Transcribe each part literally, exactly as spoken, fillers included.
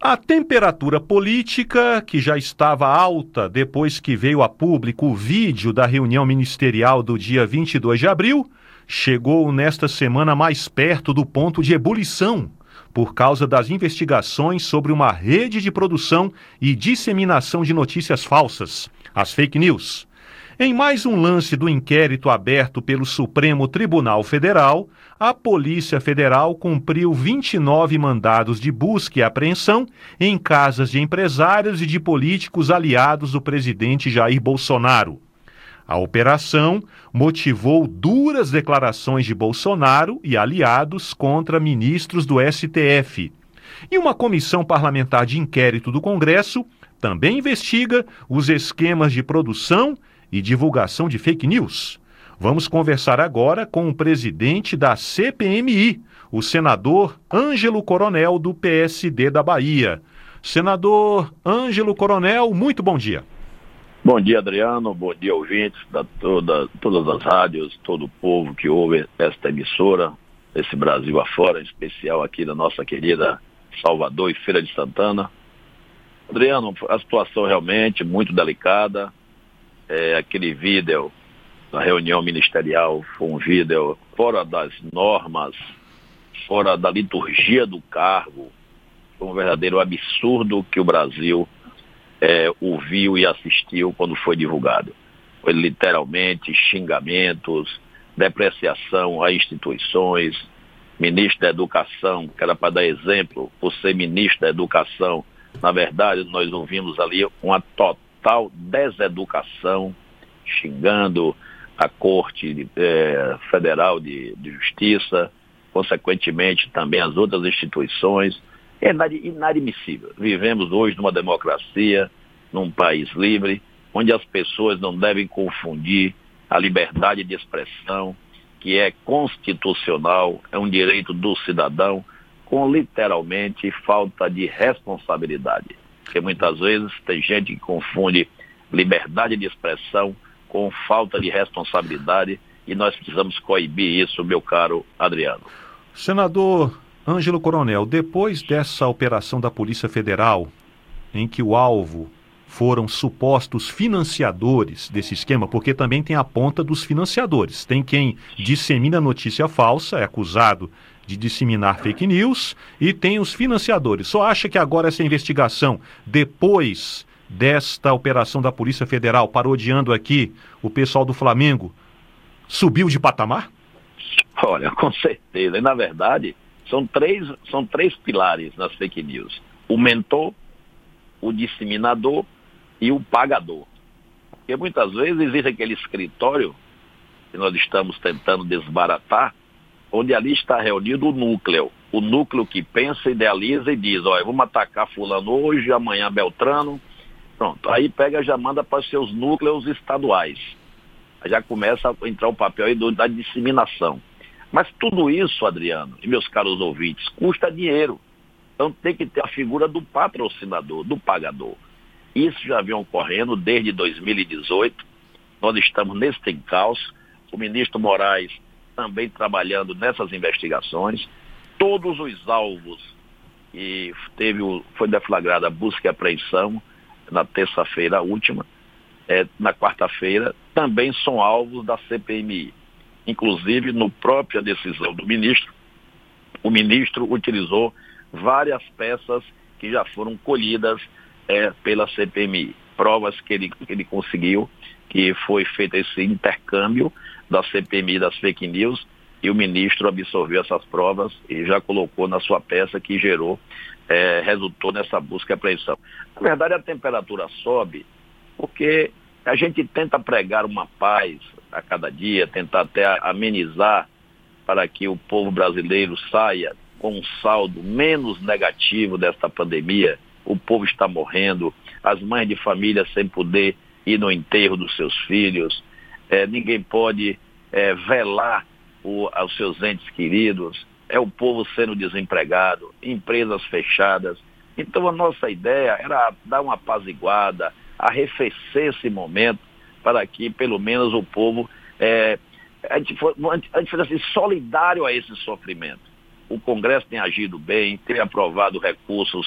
A temperatura política, que já estava alta depois que veio a público o vídeo da reunião ministerial do dia vinte e dois de abril, chegou nesta semana mais perto do ponto de ebulição, por causa das investigações sobre uma rede de produção e disseminação de notícias falsas, as fake news. Em mais um lance do inquérito aberto pelo Supremo Tribunal Federal, a Polícia Federal cumpriu vinte e nove mandados de busca e apreensão em casas de empresários e de políticos aliados do presidente Jair Bolsonaro. A operação motivou duras declarações de Bolsonaro e aliados contra ministros do S T F. E uma comissão parlamentar de inquérito do Congresso também investiga os esquemas de produção e divulgação de fake news. Vamos conversar agora com o presidente da C P M I, o senador Ângelo Coronel, do P S D da Bahia. Senador Ângelo Coronel, muito bom dia. Bom dia, Adriano. Bom dia, ouvintes da toda, todas as rádios, todo o povo que ouve esta emissora, esse Brasil afora, em especial aqui da nossa querida Salvador e Feira de Santana. Adriano, a situação realmente muito delicada. É, aquele vídeo da reunião ministerial foi um vídeo fora das normas, fora da liturgia do cargo. Foi um verdadeiro absurdo que o Brasil é, ouviu e assistiu quando foi divulgado. Foi literalmente xingamentos, depreciação a instituições. Ministro da Educação, que era para dar exemplo, por ser ministro da Educação, na verdade nós ouvimos ali uma total Tal deseducação, xingando a Corte eh, Federal de, de Justiça, consequentemente também as outras instituições. É inadmissível. Vivemos hoje numa democracia, num país livre, onde as pessoas não devem confundir a liberdade de expressão, que é constitucional, é um direito do cidadão, com literalmente falta de responsabilidade. Porque muitas vezes tem gente que confunde liberdade de expressão com falta de responsabilidade e nós precisamos coibir isso, meu caro Adriano. Senador Ângelo Coronel, depois dessa operação da Polícia Federal, em que o alvo foram supostos financiadores desse esquema, porque também tem a ponta dos financiadores. Tem quem dissemina notícia falsa, é acusado de disseminar fake news, e tem os financiadores. Só acha que agora essa investigação, depois desta operação da Polícia Federal, parodiando aqui o pessoal do Flamengo, subiu de patamar? Olha, com certeza. E, na verdade, são três, são três pilares nas fake news. O mentor, o disseminador e o pagador. Porque muitas vezes existe aquele escritório que nós estamos tentando desbaratar, onde ali está reunido o núcleo. O núcleo que pensa, idealiza e diz, olha, vamos atacar fulano hoje, amanhã Beltrano. Pronto, aí pega já manda para os seus núcleos estaduais. Aí já começa a entrar o papel aí do, da disseminação. Mas tudo isso, Adriano, e meus caros ouvintes, custa dinheiro. Então tem que ter a figura do patrocinador, do pagador. Isso já vem ocorrendo desde dois mil e dezoito. Nós estamos nesse encalço. O ministro Moraes também trabalhando nessas investigações. Todos os alvos que teve o, foi deflagrada a busca e apreensão na terça-feira última, é, na quarta-feira, também são alvos da C P M I. Inclusive, no própria decisão do ministro, o ministro utilizou várias peças que já foram colhidas é, pela C P M I. Provas que ele, que ele conseguiu, que foi feito esse intercâmbio da C P M I das fake news, e o ministro absorveu essas provas e já colocou na sua peça que gerou, é, resultou nessa busca e apreensão. Na verdade, a temperatura sobe porque a gente tenta pregar uma paz a cada dia, tentar até amenizar para que o povo brasileiro saia com um saldo menos negativo desta pandemia. O povo está morrendo, as mães de família sem poder ir no enterro dos seus filhos, é, ninguém pode é, velar o, aos seus entes queridos, é o povo sendo desempregado, empresas fechadas. Então a nossa ideia era dar uma apaziguada, arrefecer esse momento para que pelo menos o povo, é, a gente for, a gente fosse assim, solidário a esse sofrimento. O Congresso tem agido bem, tem aprovado recursos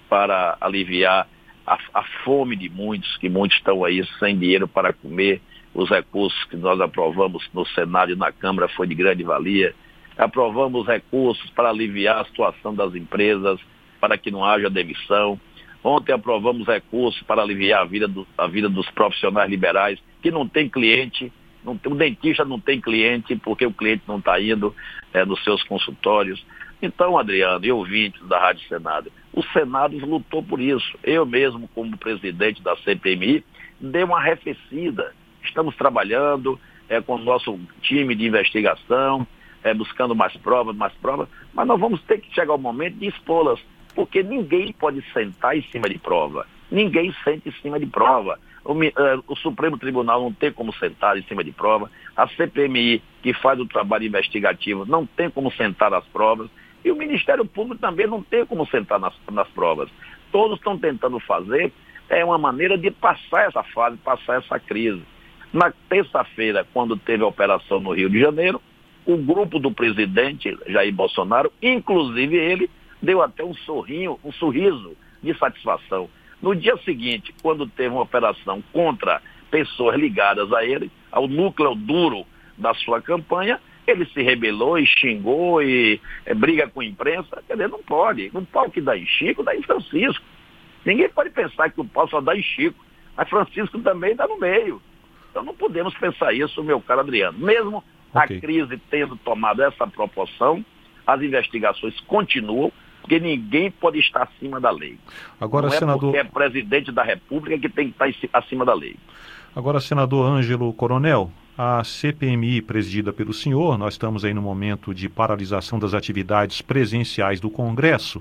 para aliviar a, a fome de muitos, que muitos estão aí sem dinheiro para comer. Os recursos que nós aprovamos no Senado e na Câmara foi de grande valia. Aprovamos recursos para aliviar a situação das empresas, para que não haja demissão. Ontem aprovamos recursos para aliviar a vida, do, a vida dos profissionais liberais, que não tem cliente, não tem, o dentista não tem cliente, porque o cliente não está indo é, nos seus consultórios. Então, Adriano e ouvintes da Rádio Senado, o Senado lutou por isso. Eu mesmo, como presidente da C P M I, dei uma arrefecida. Estamos trabalhando é, com o nosso time de investigação, é, buscando mais provas, mais provas, mas nós vamos ter que chegar ao momento de expô-las, porque ninguém pode sentar em cima de prova. Ninguém senta em cima de prova. O, uh, o Supremo Tribunal não tem como sentar em cima de prova. A C P M I, que faz o trabalho investigativo, não tem como sentar nas provas. E o Ministério Público também não tem como sentar nas, nas provas. Todos estão tentando fazer é, uma maneira de passar essa fase, passar essa crise. Na terça-feira, quando teve a operação no Rio de Janeiro, o grupo do presidente Jair Bolsonaro, inclusive ele, deu até um sorrinho, um sorriso de satisfação. No dia seguinte, quando teve uma operação contra pessoas ligadas a ele, ao núcleo duro da sua campanha, ele se rebelou e xingou e é, briga com a imprensa. Quer dizer, não pode. Um pau que dá em Chico, dá em Francisco. Ninguém pode pensar que o pau só dá em Chico. Mas Francisco também está no meio. Então não podemos pensar isso, meu caro Adriano. Mesmo okay. a crise tendo tomado essa proporção, as investigações continuam, porque ninguém pode estar acima da lei. Agora, não é senador... porque é presidente da República que tem que estar acima da lei. Agora, senador Ângelo Coronel, a C P M I presidida pelo senhor, nós estamos aí no momento de paralisação das atividades presenciais do Congresso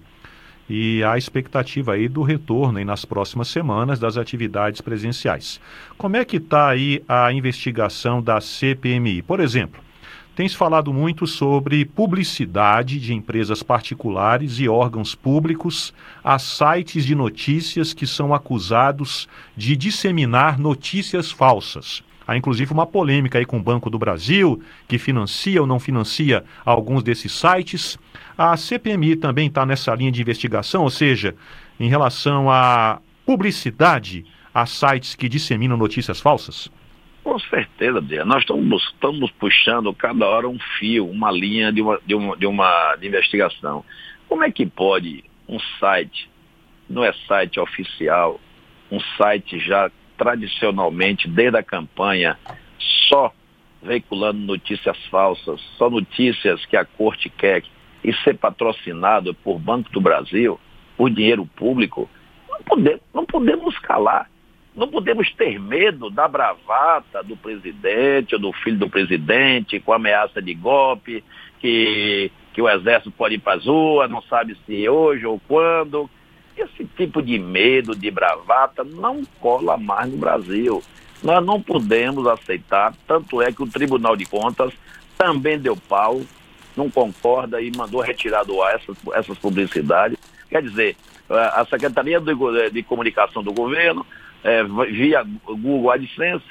e há expectativa aí do retorno aí nas próximas semanas das atividades presenciais. Como é que está aí a investigação da C P M I? Por exemplo, tem-se falado muito sobre publicidade de empresas particulares e órgãos públicos a sites de notícias que são acusados de disseminar notícias falsas. Há inclusive uma polêmica aí com o Banco do Brasil, que financia ou não financia alguns desses sites. A C P M I também está nessa linha de investigação, ou seja, em relação à publicidade a sites que disseminam notícias falsas? Com certeza, Bia. Nós estamos, estamos puxando cada hora um fio, uma linha de uma, de, uma, de uma de investigação. Como é que pode um site, não é site oficial, um site já tradicionalmente, desde a campanha, só veiculando notícias falsas, só notícias que a corte quer, e ser patrocinado por Banco do Brasil, por dinheiro público, não podemos, não podemos calar. Não podemos ter medo da bravata do presidente ou do filho do presidente, com ameaça de golpe, que, que o exército pode ir para as ruas, não sabe se hoje ou quando. Esse tipo de medo, de bravata, não cola mais no Brasil. Nós não podemos aceitar, tanto é que o Tribunal de Contas também deu pau, não concorda e mandou retirar do ar essas, essas publicidades. Quer dizer, a Secretaria de Comunicação do Governo, é, via Google AdSense,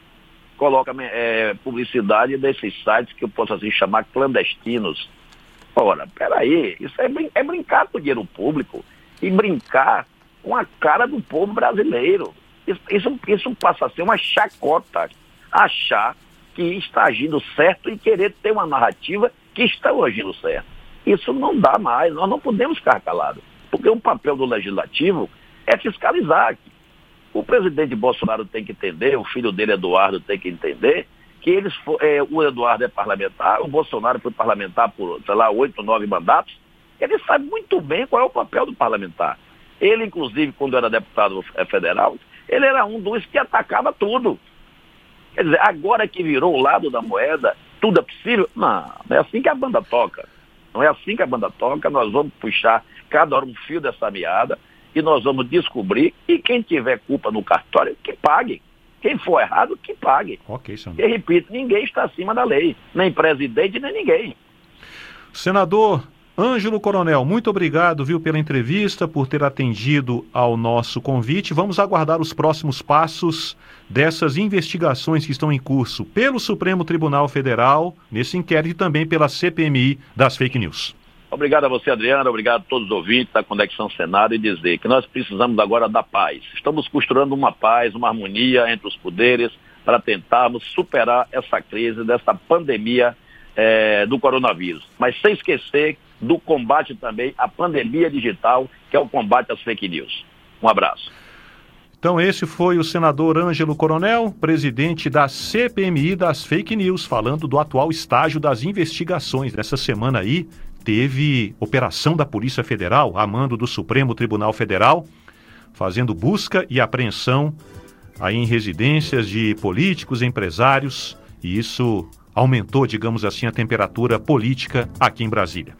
coloca é, publicidade desses sites que eu posso assim chamar clandestinos. Ora, peraí, isso é, brin- é brincar com o dinheiro público. E brincar com a cara do povo brasileiro. Isso, isso, isso passa a ser uma chacota. Achar que está agindo certo e querer ter uma narrativa que está agindo certo. Isso não dá mais, nós não podemos ficar calados. Porque o papel do legislativo é fiscalizar. O presidente Bolsonaro tem que entender, o filho dele, Eduardo, tem que entender que eles, é, o Eduardo é parlamentar, o Bolsonaro foi parlamentar por, sei lá, oito, nove mandatos. Ele sabe muito bem qual é o papel do parlamentar. Ele, inclusive, quando era deputado federal, ele era um dos que atacava tudo. Quer dizer, agora que virou o lado da moeda, tudo é possível? Não, não é assim que a banda toca. Não é assim que a banda toca. Nós vamos puxar cada hora um fio dessa meada e nós vamos descobrir, e quem tiver culpa no cartório, que pague. Quem for errado, que pague. Ok, senador. E repito, ninguém está acima da lei. Nem presidente, nem ninguém. Senador Ângelo Coronel, muito obrigado, viu, pela entrevista, por ter atendido ao nosso convite. Vamos aguardar os próximos passos dessas investigações que estão em curso pelo Supremo Tribunal Federal, nesse inquérito, e também pela C P M I das fake news. Obrigado a você, Adriana, obrigado a todos os ouvintes da Conexão Senado e dizer que nós precisamos agora da paz. Estamos costurando uma paz, uma harmonia entre os poderes para tentarmos superar essa crise, dessa pandemia é, do coronavírus. Mas sem esquecer do combate também à pandemia digital, que é o combate às fake news. Um abraço. Então esse foi o senador Ângelo Coronel, presidente da C P M I das fake news, falando do atual estágio das investigações. Nessa semana aí teve operação da Polícia Federal, a mando do Supremo Tribunal Federal, fazendo busca e apreensão aí em residências de políticos, empresários, e isso aumentou, digamos assim, a temperatura política aqui em Brasília.